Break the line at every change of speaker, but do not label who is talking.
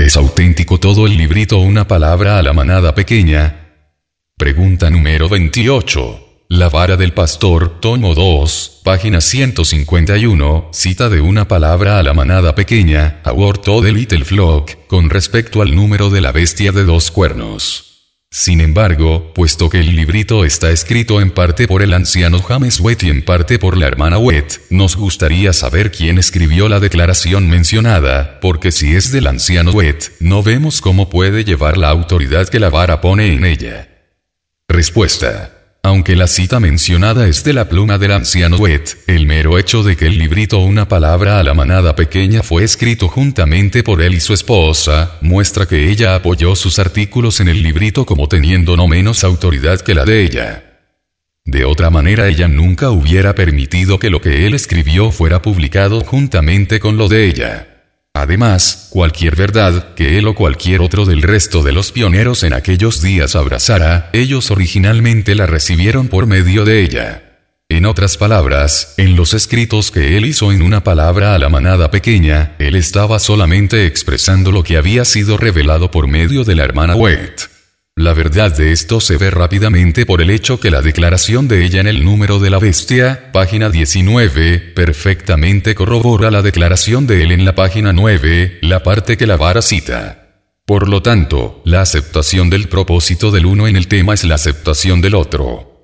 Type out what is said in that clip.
¿Es auténtico todo el librito Una palabra a la manada pequeña? Pregunta número 28. La vara del pastor, tomo 2, página 151, cita de Una palabra a la manada pequeña, A Word to the Little Flock, con respecto al número de la bestia de 2 cuernos. Sin embargo, puesto que el librito está escrito en parte por el anciano James Wett y en parte por la hermana Wett, nos gustaría saber quién escribió la declaración mencionada, porque si es del anciano Wett, no vemos cómo puede llevar la autoridad que la vara pone en ella. Respuesta. Aunque la cita mencionada es de la pluma del anciano Wett, el mero hecho de que el librito Una palabra a la manada pequeña fue escrito juntamente por él y su esposa, muestra que ella apoyó sus artículos en el librito como teniendo no menos autoridad que la de ella. De otra manera ella nunca hubiera permitido que lo que él escribió fuera publicado juntamente con lo de ella. Además, cualquier verdad que él o cualquier otro del resto de los pioneros en aquellos días abrazara, ellos originalmente la recibieron por medio de ella. En otras palabras, en los escritos que él hizo en Una palabra a la manada pequeña, él estaba solamente expresando lo que había sido revelado por medio de la hermana Wett. La verdad de esto se ve rápidamente por el hecho que la declaración de ella en el número de la bestia, página 19, perfectamente corrobora la declaración de él en la página 9, la parte que la vara cita. Por lo tanto, la aceptación del propósito del uno en el tema es la aceptación del otro.